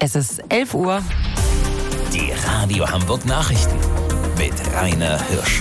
Es ist 11 Uhr. Die Radio Hamburg Nachrichten mit Rainer Hirsch.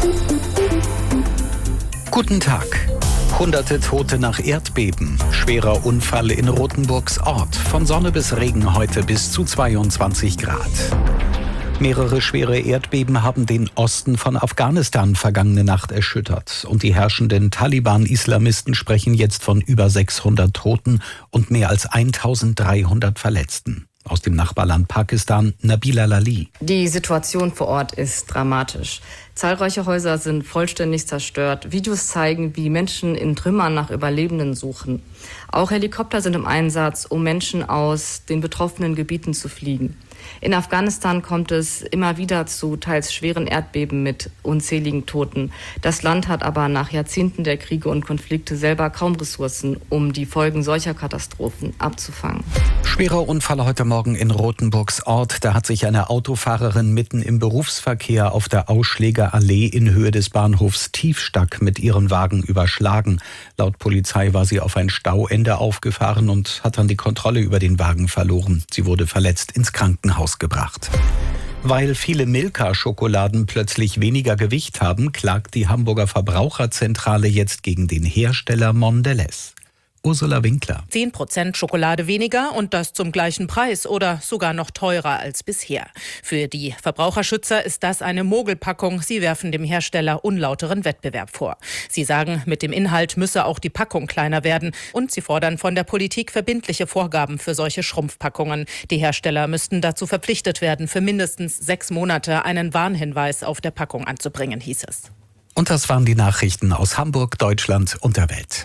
Guten Tag. Hunderte Tote nach Erdbeben. Schwerer Unfall in Rothenburgs Ort. Von Sonne bis Regen heute bis zu 22 Grad. Mehrere schwere Erdbeben haben den Osten von Afghanistan vergangene Nacht erschüttert. Und die herrschenden Taliban-Islamisten sprechen jetzt von über 600 Toten und mehr als 1300 Verletzten. Aus dem Nachbarland Pakistan, Nabila Lali. Die Situation vor Ort ist dramatisch. Zahlreiche Häuser sind vollständig zerstört. Videos zeigen, wie Menschen in Trümmern nach Überlebenden suchen. Auch Helikopter sind im Einsatz, um Menschen aus den betroffenen Gebieten zu fliegen. In Afghanistan kommt es immer wieder zu teils schweren Erdbeben mit unzähligen Toten. Das Land hat aber nach Jahrzehnten der Kriege und Konflikte selber kaum Ressourcen, um die Folgen solcher Katastrophen abzufangen. Schwerer Unfall heute Morgen in Rothenburgs Ort. Da hat sich eine Autofahrerin mitten im Berufsverkehr auf der Ausschlägerallee in Höhe des Bahnhofs Tiefstack mit ihrem Wagen überschlagen. Laut Polizei war sie auf ein Stauende aufgefahren und hat dann die Kontrolle über den Wagen verloren. Sie wurde verletzt ins Krankenhaus gebracht. Weil viele Milka-Schokoladen plötzlich weniger Gewicht haben, klagt die Hamburger Verbraucherzentrale jetzt gegen den Hersteller Mondelez. Ursula Winkler. 10% Schokolade weniger und das zum gleichen Preis oder sogar noch teurer als bisher. Für die Verbraucherschützer ist das eine Mogelpackung. Sie werfen dem Hersteller unlauteren Wettbewerb vor. Sie sagen, mit dem Inhalt müsse auch die Packung kleiner werden und sie fordern von der Politik verbindliche Vorgaben für solche Schrumpfpackungen. Die Hersteller müssten dazu verpflichtet werden, für mindestens 6 Monate einen Warnhinweis auf der Packung anzubringen, hieß es. Und das waren die Nachrichten aus Hamburg, Deutschland und der Welt.